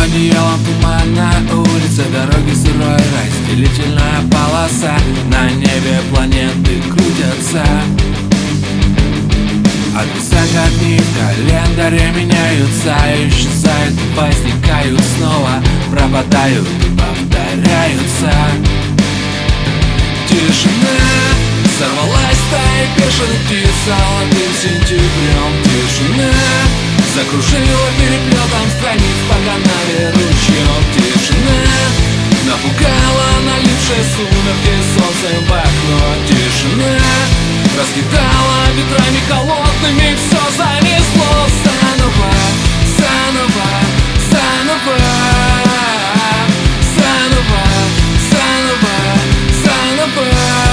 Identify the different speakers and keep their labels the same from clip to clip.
Speaker 1: одеялом туман на улице, дороги сырой, разделительная полоса. На небе планеты крутятся, адреса как дни в календаре меняются, исчезают, возникают снова, пропадают и повторяются. Тишина сорвалась стаей бешеных птиц золотым сентябрем. Тишина закружила переплетом страниц по канаве ручьем. Тишина напугала налившие сумерки солнцем в окно. Тишина раскидала ветрами холодными, все занесло заново, заново, заново, заново, заново, заново,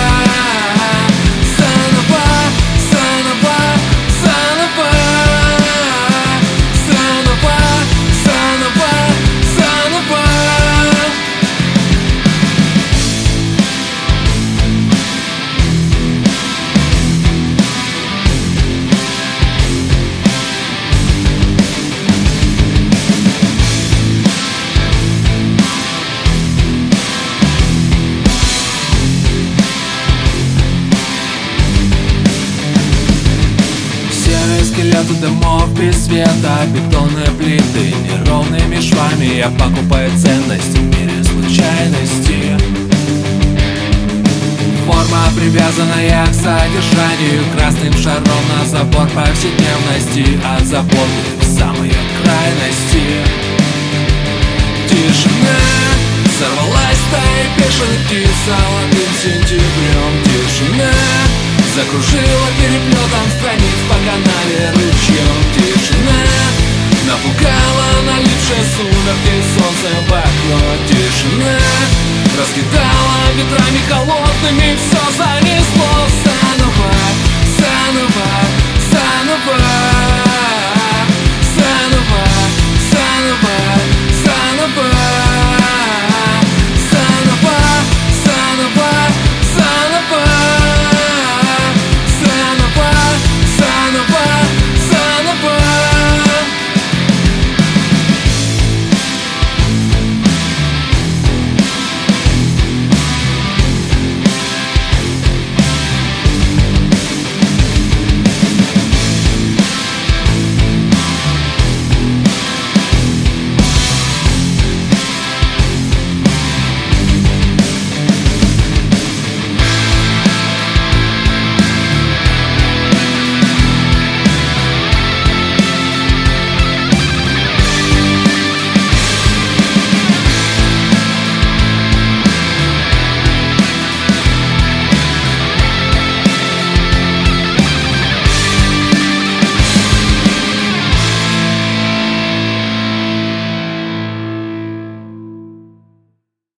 Speaker 1: заново, заново, заново, заново, заново. Скелеты домов без света, бетонные плиты неровными швами. Я покупаю ценности в мире случайности. Форма, привязанная к содержанию, красным шаром на забор повседневности, от заботы в самые крайности. Тишина сорвалась стаей бешеных птиц золотым сентябрем. Тишина закружила переплетом страниц по канаве ручьем. Тишина напугала налившие сумерки солнцем в окно. Тишина раскидала ветрами холодными, все занесло